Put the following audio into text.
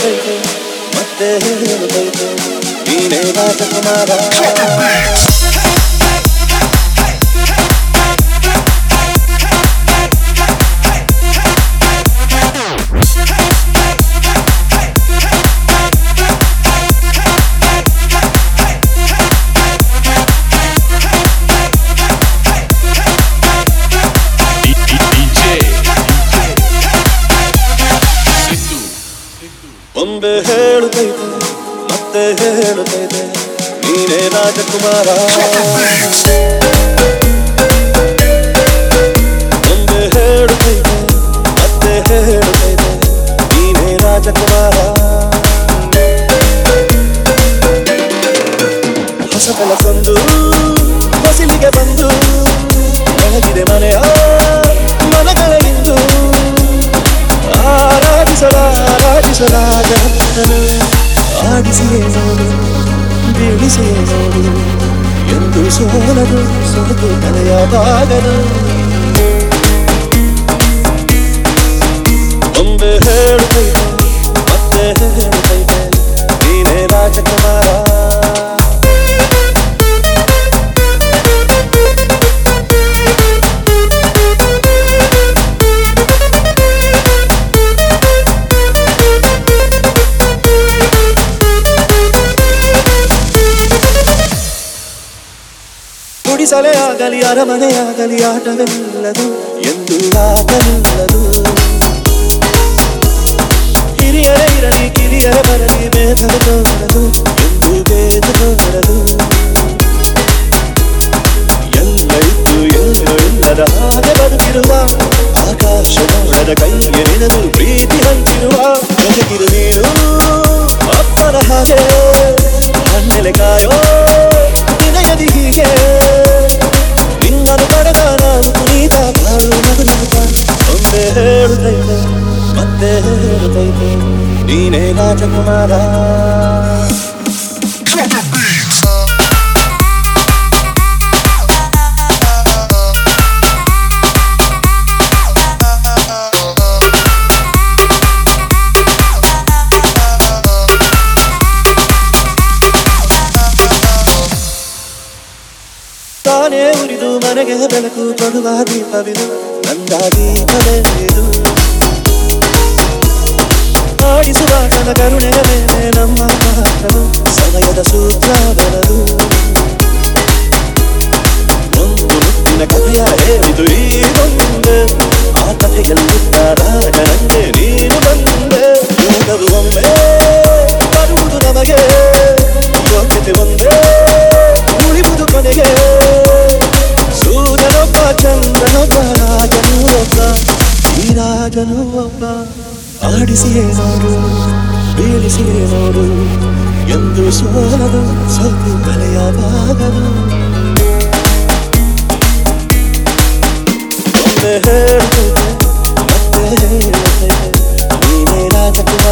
ಹೇಳುತ್ತೈತೆ ಮತ್ತೆ ಹೇಳುತ್ತೈತೆ ನೀನೇ ರಾಜಕುಮಾರ. ಒಮ್ಮೆ ಹೇಳುತ್ತೈತೆ ಮತ್ತೆ ಹೇಳುತ್ತೈತೆ ನೀನೇ ರಾಜಕುಮಾರ. ಒಮ್ಮೆ ಹೇಳುತ್ತೈತೆ ಮತ್ತೆ ಹೇಳುತ್ತೈತೆ ನೀನೇ ರಾಜಕುಮಾರ. ಹೊಸ ಕೆಲಸೊಂದು ಹೊಸಿಲಿಗೆ ಬಂದು ಬೆಳಗಿದೆ ಮನೆಯ ಮನಗಳ ಇಂದು ಆರಾಧಿಸಲಾಗನು ಆಡಿಸಿಯೇ ನೋಡು ಬೀಳಿಸಿಯೇ ನೋಡು ಎಂದು ಸೋಲದು ಸೋತು ಕಲೆಯಾದಾಗನು. ಒಮ್ಮೆ ಹೇಳುತ್ತೈತೆ ಮತ್ತೆ ಹೇಳುತ್ತೈತೆ ನೀನೇ ರಾಜಕುಮಾರ. ಗುಡಿಸಲೇ ಆಗಲಿ ಅರಮನೆಯಾಗಲಿ ಆಟವೆಲ್ಲದು ಎಂದು ಆಟವಿಲ್ಲದು. ಹಿರಿಯರೇ ಇರಲಿ ಕಿರಿಯರ ಬರಲಿ ಭೇದವೇ ತೋರದು ಎಂದು ಭೇದ ತೋರದು. ಎಲ್ಲ ಇದ್ದು ಎಲ್ಲೋ ಇಲ್ಲದ ಹಾಗೆ ಬದುಕಿರುವ ಆಕಾಶ ನೋಡದ ಕೈಗೆ ನಿನದು ಪ್ರೀತಿ ಹಂಚಿರುವ ಜೊತೆಗಿರು ನೀನು ಅಪ್ಪನ ಹಾಗೆ ಹಣ್ಣೆಲೆ ಕಾಯೋ ನಿನಯದಿ ಹೀಗೆ ನಿನ್ನನ್ನು ಪಡೆದ ನಾನು ಪುನೀತ ಬಾಳು ನಗುನಗುತ್ತ. ಒಮ್ಮೆ ಹೇಳುತ್ತೈತೆ ಮತ್ತೆ ಹೇಳುತ್ತೈತೆ ನೀನೇ ರಾಜಕುಮಾರ. ತಾನೇ ಉರಿದು ಮನೆಗೆ ಬೆಳಕು ಕೊಡುವ ದೀಪವಿದು ನಂದ ದೀಪವೆಂದು ಆಡಿಸುವ ತನ್ನ ಕರುಣೆಯ ಮೇಲೆ ನಮ್ಮ ಪಾತ್ರವು ಸಮಯದ ಸೂತ್ರವರದು. ಒಂದು ಮುತ್ತಿನ ಕಥೆಯ ಹೇಳಿದು ಈ ಮುಂದೆ ಆ ಕಥೆಯಲ್ಲಿದ್ದ ರಾಜನಂತೆ ನೀನು ಬಂದೆ. ಯೋಗವು ಒಮ್ಮೆ ಬರುವುದು ನಮಗೆ ಯೋಗ್ಯತೆ ಒಂದೇ ಉಳಿಬುದು ಕೊನೆಗೆ. ಸೂರ್ಯನೊಬ್ಬ ಚಂದ್ರನೊಬ್ಬ ರಾಜನು ಒಬ್ಬ ಈ ರಾಜನು ಒಬ್ಬ ಆಡಿಸಿಯೇ ನೋಡು ಬೀಳಿಸಿಯೇ ನೋಡು ಎಂದು ಸೋಲದು ಸೋತು ಕಲೆಯಾದಾಗನು. ಒಮ್ಮೆ ಹೇಳುತ್ತೈತೆ ಮತ್ತೆ ಹೇಳುತ್ತೈತೆ ನೀನೇ ರಾಜಕುಮಾರ.